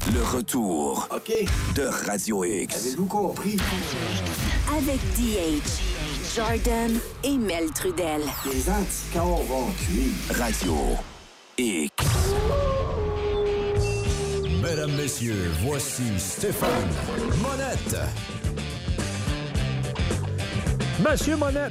Le retour de Radio X. Avez-vous compris? Avec DH, Jordan et Mel Trudel. Les anticorps vont cuire. Radio X. Mesdames, messieurs, voici Stéphane Monette. Monsieur Monette.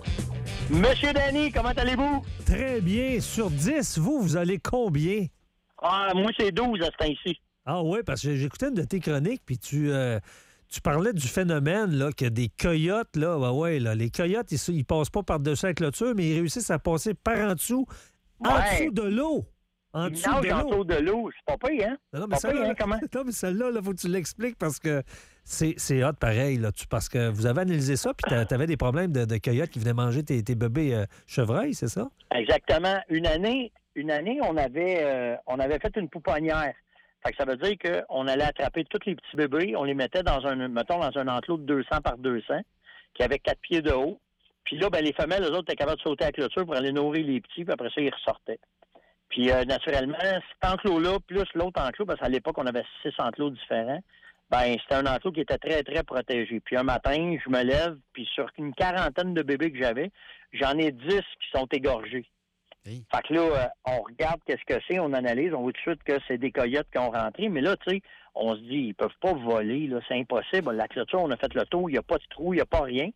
Monsieur Danny, comment allez-vous? Très bien. Sur 10, vous allez combien? Ah, moi, c'est 12 à ce temps-ci. Ah oui, parce que j'écoutais une de tes chroniques, puis tu parlais du phénomène, là, que des coyotes, là, là, les coyotes, ils passent pas par-dessus la clôture, mais ils réussissent à passer par en dessous, en dessous de l'eau. En dessous de l'eau. C'est pas pire, hein? Non, mais celle-là, non, mais celle-là, il faut que tu l'expliques parce que c'est hot pareil, là, parce que vous avez analysé ça, puis tu avais des problèmes de coyotes qui venaient manger tes bébés chevreuils, c'est ça? Exactement. Une année, on avait fait une pouponnière. Fait que ça veut dire qu'on allait attraper tous les petits bébés, on les mettait dans un enclos de 200 par 200, qui avait 4 pieds de haut. Puis là, les femelles, eux autres, étaient capables de sauter à la clôture pour aller nourrir les petits, puis après ça, ils ressortaient. Puis naturellement, cet enclos-là, plus l'autre enclos, parce qu'à l'époque, on avait 6 enclos différents, c'était un enclos qui était très, très protégé. Puis un matin, je me lève, puis sur une quarantaine de bébés que j'avais, j'en ai 10 qui sont égorgés. Hey. Fait que là, on regarde qu'est-ce que c'est, on analyse, on voit tout de suite que c'est des coyotes qui ont rentré, mais là, tu sais, on se dit, ils peuvent pas voler, là, c'est impossible. La clôture, on a fait le tour, il n'y a pas de trou, il n'y a pas rien.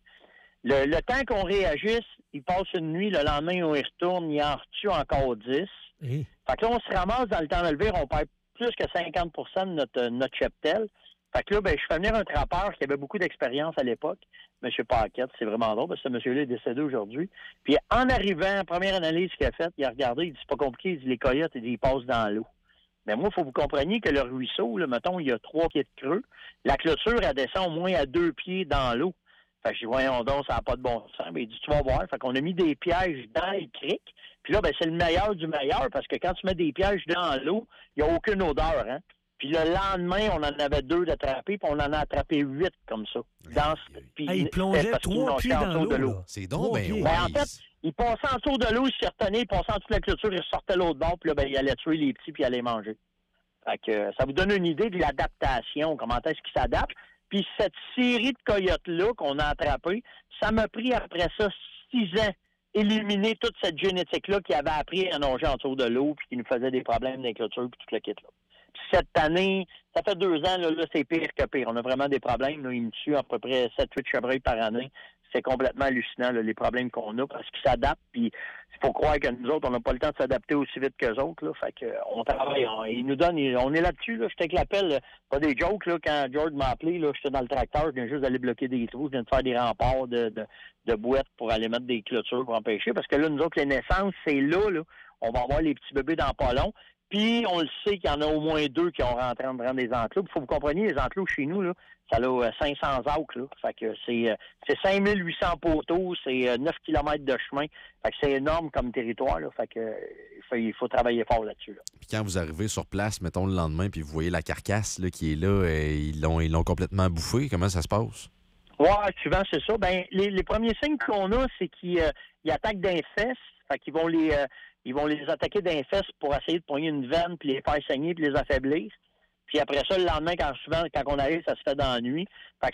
Le temps qu'on réagisse, ils passent une nuit, le lendemain, on y retourne, ils en retuent encore 10. Hey. Fait que là, on se ramasse dans le temps de lever, on perd plus que 50 de notre cheptel. Fait que là, je fais venir un trappeur qui avait beaucoup d'expérience à l'époque, M. Paquette, c'est vraiment drôle, parce que ce monsieur-là est décédé aujourd'hui. Puis en arrivant, première analyse qu'il a faite, il a regardé, il dit, c'est pas compliqué, il dit, les coyotes, ils passent dans l'eau. Mais moi, il faut que vous compreniez que le ruisseau, là, mettons, il y a 3 pieds de creux. La clôture, elle descend au moins à 2 pieds dans l'eau. Fait que je dis, voyons donc, ça n'a pas de bon sens. Mais il dit, tu vas voir. Fait qu'on a mis des pièges dans les criques. Puis là, c'est le meilleur du meilleur, parce que quand tu mets des pièges dans l'eau, il n'y a aucune odeur, hein. Puis le lendemain, on en avait 2 d'attrapés, puis on en a attrapé 8 comme ça. Ils plongeaient 3 pieds dans l'eau. C'est donc bien. En fait, ils passaient en dessous de l'eau, ils se retenaient, ils passaient en dessous de la clôture, ils ressortaient l'autre bord, puis là, ils allaient tuer les petits, puis ils allaient manger. Fait que ça vous donne une idée de l'adaptation, comment est-ce qu'ils s'adaptent. Puis cette série de coyotes-là qu'on a attrapés, ça m'a pris après ça 6 ans éliminer toute cette génétique-là qui avait appris à nager en dessous de l'eau, puis qui nous faisait des problèmes dans les clôtures, puis tout le kit-là. Cette année, ça fait 2 ans, là, c'est pire que pire. On a vraiment des problèmes. Là, ils me tuent à peu près 7-8 chevreuils par année. C'est complètement hallucinant, là, les problèmes qu'on a, parce qu'ils s'adaptent. Puis il faut croire que nous autres, on n'a pas le temps de s'adapter aussi vite qu'eux autres. Là, fait que on travaille. Ils nous donnent. On est là-dessus. Là, j'étais avec l'appel. Pas des jokes. Là, quand George m'a appelé, là, j'étais dans le tracteur. Je viens juste d'aller bloquer des trous. Je viens de faire des remparts de boîtes pour aller mettre des clôtures pour empêcher. Parce que là, nous autres, les naissances, c'est là. On va avoir les petits bébés dans pas long. Puis, on le sait qu'il y en a au moins 2 qui ont rentré dans des enclos. Il faut que vous compreniez, les enclos chez nous, là, ça a 500 acres. Là. Fait que c'est 5800 poteaux, c'est 9 km de chemin. Fait que c'est énorme comme territoire. Là. Fait que il faut travailler fort là-dessus. Là. Puis quand vous arrivez sur place, mettons le lendemain, puis vous voyez la carcasse là, qui est là, ils l'ont complètement bouffée. Comment ça se passe? Ouais, souvent, c'est ça. Les premiers signes qu'on a, c'est qu'ils attaquent d'un fesses. Fait qu'ils vont ils vont les attaquer d'un fesses pour essayer de pogner une veine, puis les faire saigner, puis les affaiblir. Puis après ça, le lendemain, quand on arrive, ça se fait dans la nuit. Fait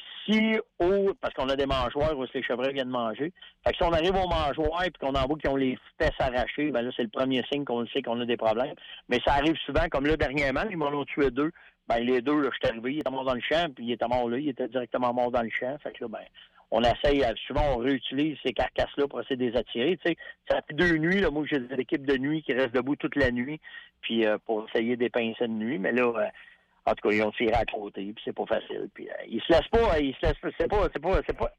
que parce qu'on a des mangeoires où les chevreuils viennent manger. Fait que si on arrive aux mangeoires et qu'on en voit qui ont les fesses arrachées, là, c'est le premier signe qu'on sait qu'on a des problèmes. Mais ça arrive souvent, comme là, dernièrement, ils m'en ont tué 2. Les 2, là, je suis arrivé, ils étaient morts dans le champ, puis il était mort là, il était directement mort dans le champ. Fait que là, on essaye, souvent, on réutilise ces carcasses-là pour essayer de les attirer. Tu sais, ça fait 2 nuits, là, moi, j'ai des équipes de nuit qui restent debout toute la nuit, puis pour essayer de pincer de nuit. Mais là, en tout cas, ils ont tiré à côté, puis c'est pas facile. Puis ils se laissent pas, c'est pas.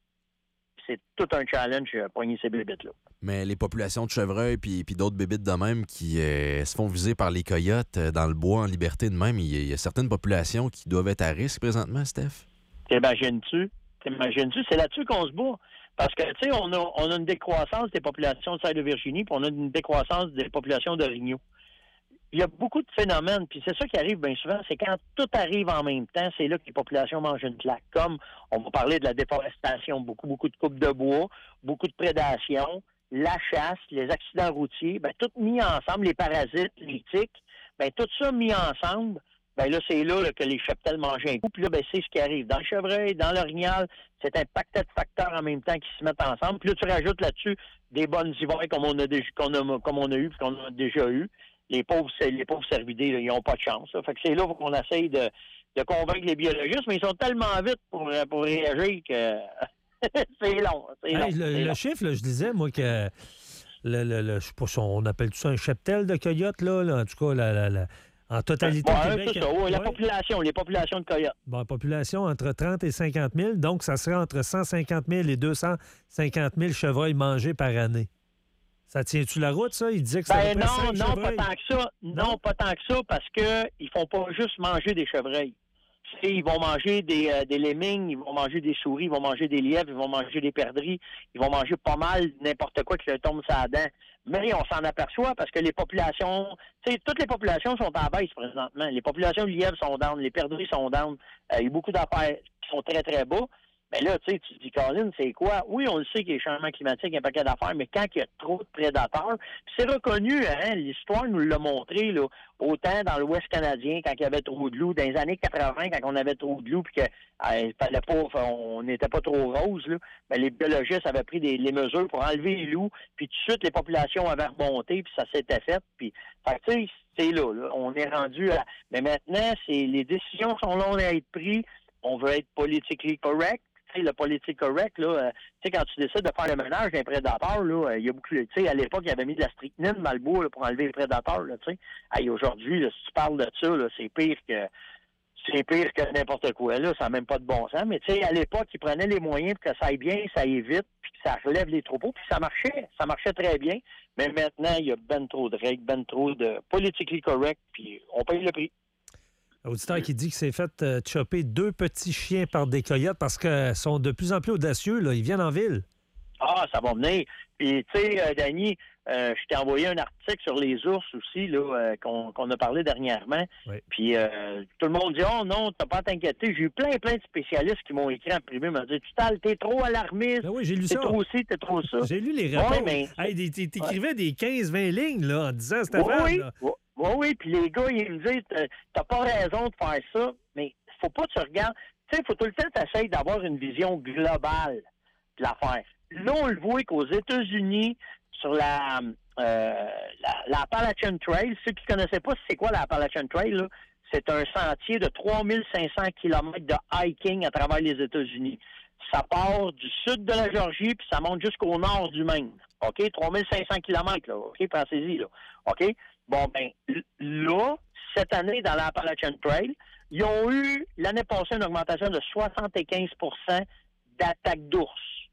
C'est tout un challenge, poigner ces bébites-là. Mais les populations de chevreuils puis d'autres bébites de même qui se font viser par les coyotes dans le bois en liberté de même, il y a certaines populations qui doivent être à risque présentement, Steph? T'imagines-tu? C'est là-dessus qu'on se bat. Parce que, tu sais, on a une décroissance des populations de serre de Virginie, puis on a une décroissance des populations d'orignaux. Il y a beaucoup de phénomènes, puis c'est ça qui arrive bien souvent, c'est quand tout arrive en même temps, c'est là que les populations mangent une claque. Comme on va parler de la déforestation, beaucoup de coupes de bois, beaucoup de prédation, la chasse, les accidents routiers, tout mis ensemble, les parasites, les tiques, tout ça mis ensemble, ben là, c'est là que les cheptels mangent un coup. Puis là, ben, c'est ce qui arrive. Dans le chevreuil, dans l'orignal, c'est un paquet de facteurs en même temps qui se mettent ensemble. Puis là, tu rajoutes là-dessus des bonnes ivoires comme on a eu puis qu'on a déjà eu. Les pauvres cervidés, là, ils n'ont pas de chance. Là. Fait que c'est là qu'on essaye de convaincre les biologistes, mais ils sont tellement vite pour réagir que c'est long. Le chiffre, là, je disais, moi, que je sais pas si on appelle tout ça un cheptel de coyotes, là, en tout cas, en totalité au Québec. C'est ça, oui, les populations de coyotes. Bon, population entre 30 et 50 000, donc ça serait entre 150 000 et 250 000 chevreuils mangés par année. Ça tient-tu la route, ça? Il disait que ça non, pas tant que ça. Non, pas tant que ça, parce qu'ils font pas juste manger des chevreuils. Ils vont manger des lemmings, ils vont manger des souris, ils vont manger des lièvres, ils vont manger des perdrix, ils vont manger pas mal n'importe quoi qui leur tombe sur la dent. Mais on s'en aperçoit parce que les populations, toutes les populations sont en baisse présentement. Les populations de lièvres sont down, les perdrix sont down. Il y a beaucoup d'affaires qui sont très, très bas. Mais là, tu te dis, Colin, c'est quoi? Oui, on le sait qu'il y a des changements climatiques, il y a un paquet d'affaires, mais quand il y a trop de prédateurs, c'est reconnu, hein, l'histoire nous l'a montré, là, autant dans l'Ouest canadien, quand il y avait trop de loups, dans les années 80, quand on avait trop de loups, puis on n'était pas trop rose, là, ben, les biologistes avaient pris les mesures pour enlever les loups, puis tout de suite, les populations avaient remonté, puis ça s'était fait, puis, tu sais, c'est là, on est rendu à... Mais maintenant, les décisions sont longues à être prises, on veut être politically correct. Tu sais, le politique correct, là, quand tu décides de faire le ménage d'un prédateur, là, il y a beaucoup, tu sais, à l'époque, il y avait mis de la strychnine dans le bois, là, pour enlever les prédateurs, là, tu sais. Hey, aujourd'hui, là, si tu parles de ça, là, c'est pire que n'importe quoi, là, ça n'a même pas de bon sens. Mais, tu sais, à l'époque, ils prenaient les moyens pour que ça aille bien, ça aille vite, puis que ça relève les troupeaux, puis ça marchait très bien. Mais maintenant, il y a ben trop de règles, ben trop de politically correct, puis on paye le prix. Auditeur qui dit que c'est fait chopper 2 petits chiens par des coyotes parce qu'ils sont de plus en plus audacieux, là. Ils viennent en ville. Ah, ça va venir. Puis, tu sais, Danny, je t'ai envoyé un article sur les ours aussi, là, qu'on a parlé dernièrement. Oui. Puis, tout le monde dit, oh non, t'as pas à t'inquiéter. J'ai eu plein de spécialistes qui m'ont écrit en privé, m'ont dit, t'es trop alarmiste. Ben oui, j'ai lu t'es ça. trop ci, t'es trop ça. J'ai lu les rapports. Ouais, mais... T'écrivais des 15-20 lignes, là, en disant, Stéphane. Oui, là. Oui, puis les gars, ils me disent, t'as pas raison de faire ça, mais faut pas que tu regardes. Tu sais, faut tout le temps t'essayer d'avoir une vision globale de l'affaire. Là, on le voit qu'aux États-Unis, sur la Appalachian Trail, ceux qui connaissaient pas c'est quoi la Appalachian Trail, là, c'est un sentier de 3500 km de hiking à travers les États-Unis. Ça part du sud de la Géorgie, puis ça monte jusqu'au nord du Maine. OK? 3500 km, là. OK? Pensez-y, là. OK? Bon, ben, là, cette année, dans l'Appalachian Trail, ils ont eu, l'année passée, une augmentation de 75 d'attaques d'ours.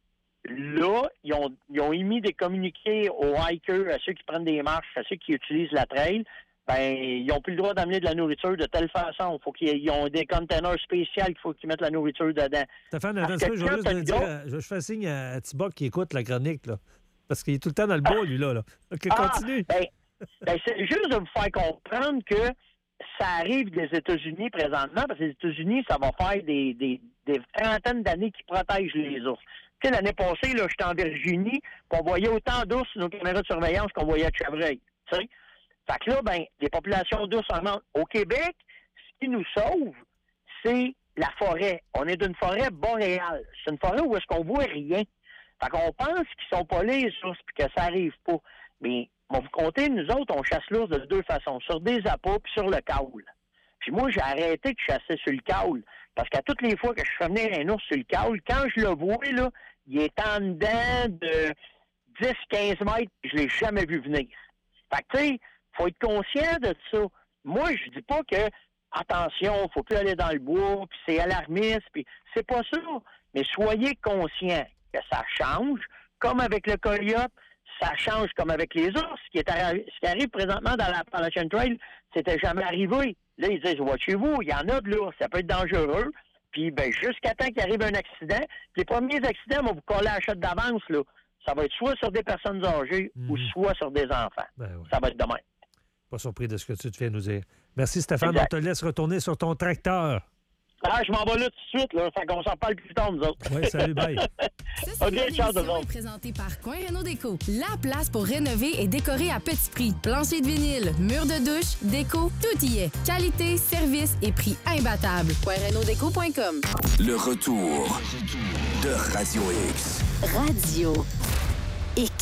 Là, ils ont émis des communiqués aux hikers, à ceux qui prennent des marches, à ceux qui utilisent la trail. Ben, ils n'ont plus le droit d'amener de la nourriture de telle façon. Faut ils ont des containers spéciaux qu'il faut qu'ils mettent la nourriture dedans. Stéphane, avant ça, je fais signe à Thibault qui écoute la chronique, là. Parce qu'il est tout le temps dans le bois, lui, là. OK, continue. Ben, c'est juste de vous faire comprendre que ça arrive des États-Unis présentement, parce que les États-Unis, ça va faire des trentaines d'années qui protègent les ours. Tu sais, l'année passée, là, j'étais en Virginie, puis on voyait autant d'ours sur nos caméras de surveillance qu'on voyait de chevreuils. Tu sais? Fait que là, ben, les populations d'ours augmentent. Au Québec, ce qui nous sauve, c'est la forêt. On est d'une forêt boréale. C'est une forêt où est-ce qu'on voit rien. Fait qu'on pense qu'ils sont pas là, les ours, puis que ça arrive pas. Mais on vous compter, nous autres, on chasse l'ours de 2 façons, sur des appâts puis sur le caule. Puis moi, j'ai arrêté de chasser sur le caule, parce qu'à toutes les fois que je fais venir un ours sur le caule, quand je le vois, là, il est en dedans de 10-15 mètres, puis je l'ai jamais vu venir. Fait que, tu sais, faut être conscient de ça. Moi, je dis pas que, attention, faut plus aller dans le bois, puis c'est alarmiste, puis c'est pas ça. Mais soyez conscient que ça change, comme avec le coyote, ça change comme avec les ours. Ce qui arrive présentement dans l'Appalachian Trail, c'était jamais arrivé. Là, ils disent, watchez-vous, il y en a de l'ours, ça peut être dangereux. Puis, ben, jusqu'à temps qu'il arrive un accident, les premiers accidents vont vous coller à la chatte d'avance, là. Ça va être soit sur des personnes âgées ou soit sur des enfants. Ben oui. Ça va être demain. Pas surpris de ce que tu te fais nous dire. Merci, Stéphane. Exact. On te laisse retourner sur ton tracteur. Ah, je m'en vais là tout de suite, là. Fait qu'on s'en parle plus tard, nous autres. Oui, salut, bye. OK, ciao, tout le monde. Est présentée par Coin Réno Déco. La place pour rénover et décorer à petit prix. Plancher de vinyle, murs de douche, déco, tout y est. Qualité, service et prix imbattables. CoinRénoDéco.com. Le retour de Radio X. Radio X.